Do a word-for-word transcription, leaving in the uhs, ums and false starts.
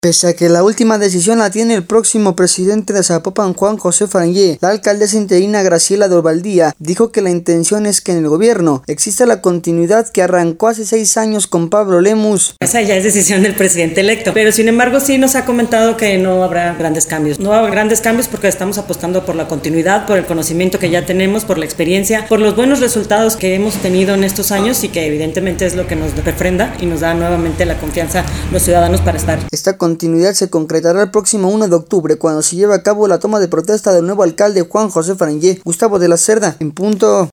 Pese a que la última decisión la tiene el próximo presidente de Zapopan, Juan José Frangé, la alcaldesa interina Graciela Dovaldía dijo que la intención es que en el gobierno exista la continuidad que arrancó hace seis años con Pablo Lemus. Esa ya es decisión del presidente electo, pero sin embargo sí nos ha comentado que no habrá grandes cambios. No habrá grandes cambios porque estamos apostando por la continuidad, por el conocimiento que ya tenemos, por la experiencia, por los buenos resultados que hemos tenido en estos años y que evidentemente es lo que nos refrenda y nos da nuevamente la confianza los ciudadanos para estar. Esta continuidad se concretará el próximo uno de octubre cuando se lleve a cabo la toma de protesta del nuevo alcalde Juan José Frangé. Gustavo de la Cerda, en punto.